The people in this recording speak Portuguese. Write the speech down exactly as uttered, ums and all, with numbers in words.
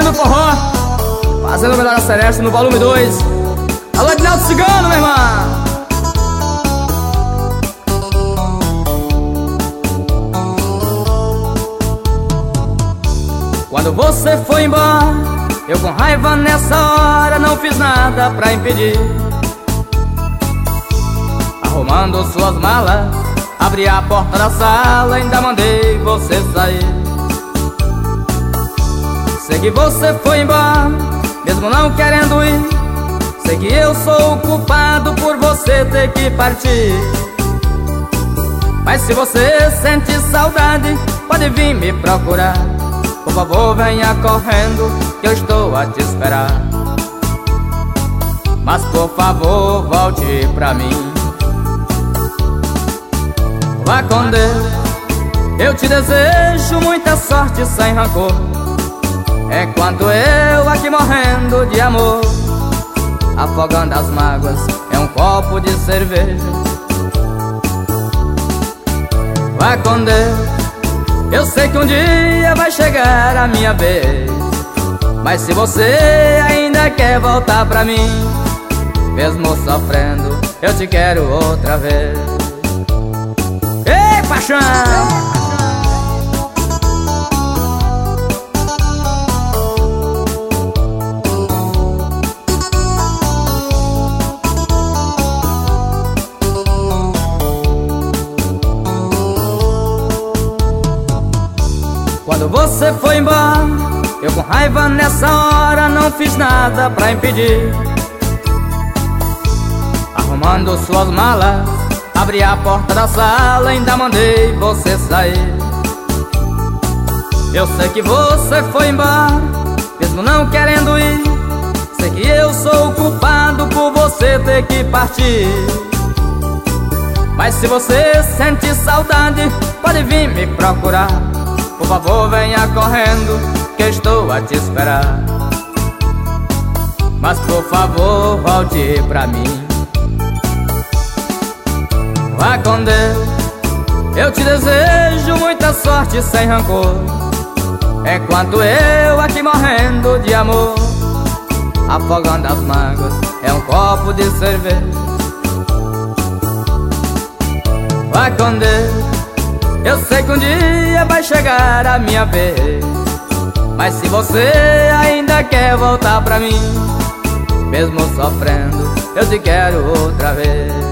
do forró, fazendo o melhor a Celeste no volume dois. Alô, Edinaldo Cigano, meu irmão. Quando você foi embora, eu com raiva nessa hora não fiz nada pra impedir. Arrumando suas malas, abri a porta da sala, ainda mandei você sair. Sei que você foi embora, mesmo não querendo ir. Sei que eu sou o culpado por você ter que partir. Mas se você sente saudade, pode vir me procurar. Por favor, venha correndo, que eu estou a te esperar. Mas por favor, volte pra mim. Vá com Deus, eu te desejo muita sorte sem rancor. Enquanto eu aqui morrendo de amor, afogando as mágoas é um copo de cerveja. Vá com Deus, eu sei que um dia vai chegar a minha vez. Mas se você ainda quer voltar pra mim, mesmo sofrendo, eu te quero outra vez. Ei, paixão! Quando você foi embora, eu com raiva nessa hora não fiz nada pra impedir. Arrumando suas malas, abri a porta da sala, ainda mandei você sair. Eu sei que você foi embora, mesmo não querendo ir. Sei que eu sou o culpado por você ter que partir. Mas se você sente saudade, pode vir me procurar. Por favor, venha correndo, que eu estou a te esperar. Mas por favor, volte pra mim. Vá com Deus, eu te desejo muita sorte sem rancor. Enquanto eu aqui morrendo de amor, afogando as mágoas é um copo de cerveja. Vá com Deus, eu sei que um dia vai chegar a minha vez. Mas se você ainda quer voltar pra mim, mesmo sofrendo, eu te quero outra vez.